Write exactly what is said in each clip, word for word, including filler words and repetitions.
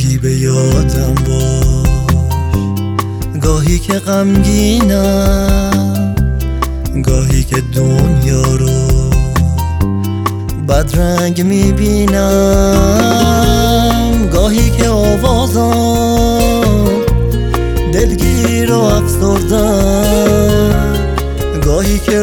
گاهی به یادم باش، گاهی که غمگینم، گاهی که دنیا رو بدرنگ میبینم، گاهی که آوازم دلگیر و افسردم، گاهی که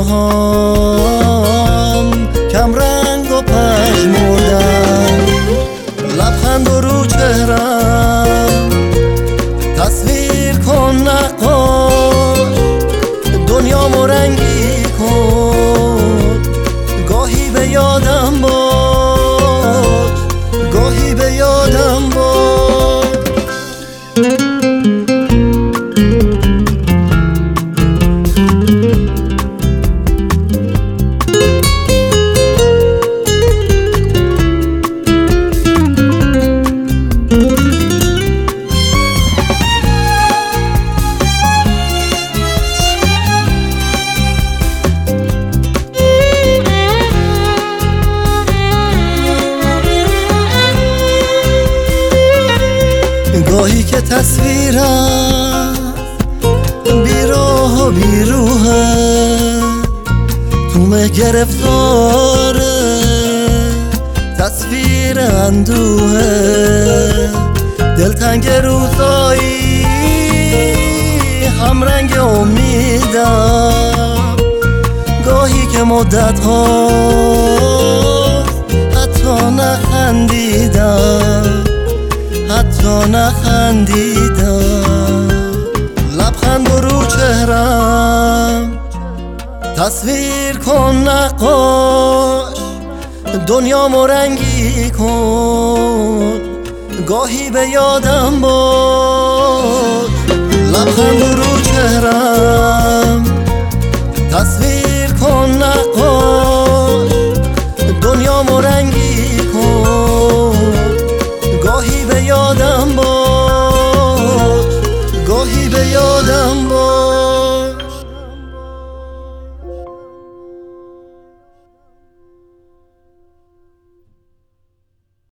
رویاهام کم رنگ و پژمردن. لبخند و رو چهرم تصویر کن نقاش، دنیامو رنگی کن، گاهی به یادم باش، گاهی به یادم باش. گاهی که تصویرم بیراه و بیروحه، تو مه گرفتاره تصویر اندوهه، دلتنگ روزایی همرنگ امیدم، گاهی که مدت ها حتی نخندیدم، حتی نخندیدم. لبخند و رو چهرم تصویر کن نقاش، دنیامو رنگی کن، گاهی به یادم باش. لبخند و رو چهرم تصویر کن نقاش، دنیامو رنگی